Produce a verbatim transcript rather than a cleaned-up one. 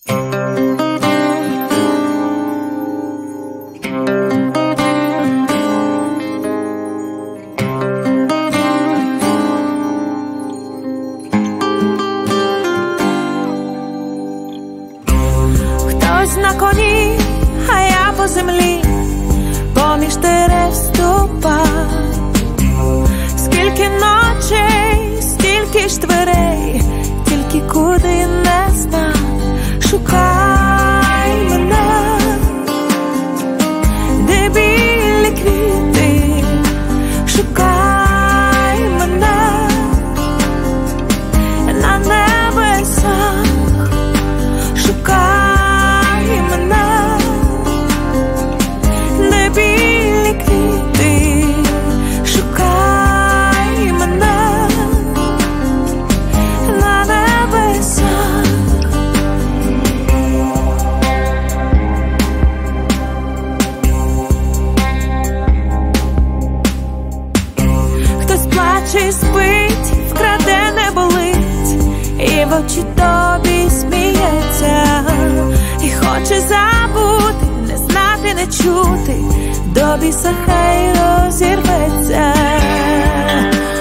Хтось на коні, а я по землі, поміж дерев ступа. Скільки ночей, стільки ж дверей, тільки куди не знав. Шукай мене, де білі квіти, шукай мене на небесах, шукай мене, де білі квіти, шукай мене на небесах. Хтось плаче і спить, вкраде не болить, і в очі тобі сміється, і хоче забути, не знати, не чути, до біса хай розірветься.